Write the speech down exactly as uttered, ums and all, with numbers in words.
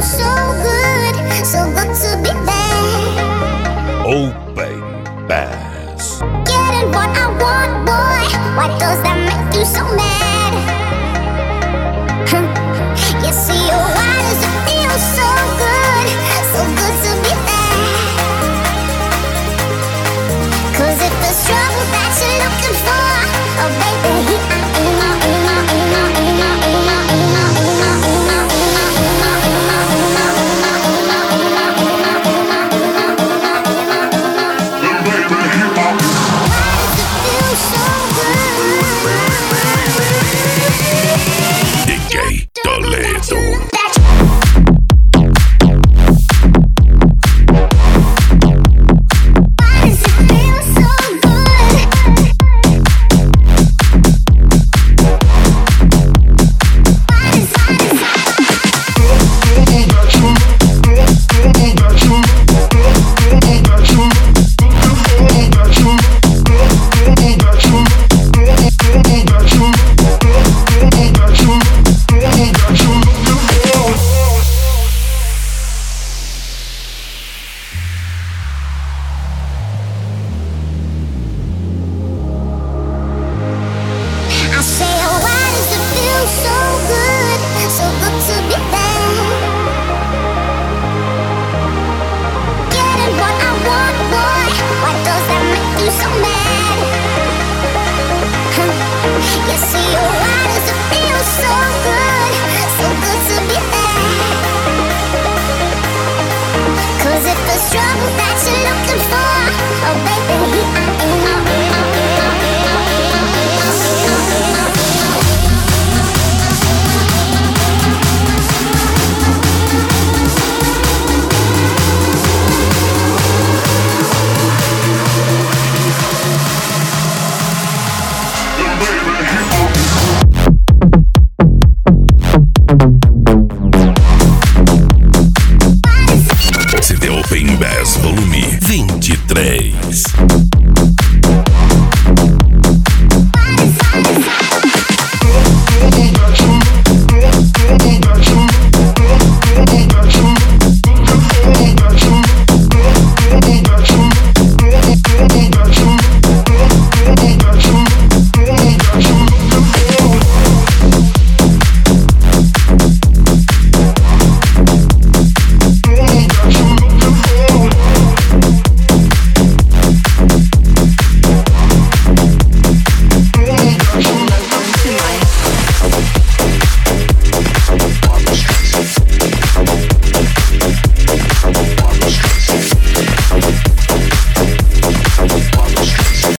so good, so good to be there. Open Bass. Getting what I want, boy. Why does that make you so mad? You see, oh, why does it feel so good, so good to be there? 'Cause if there's trouble that you're looking for, oh baby,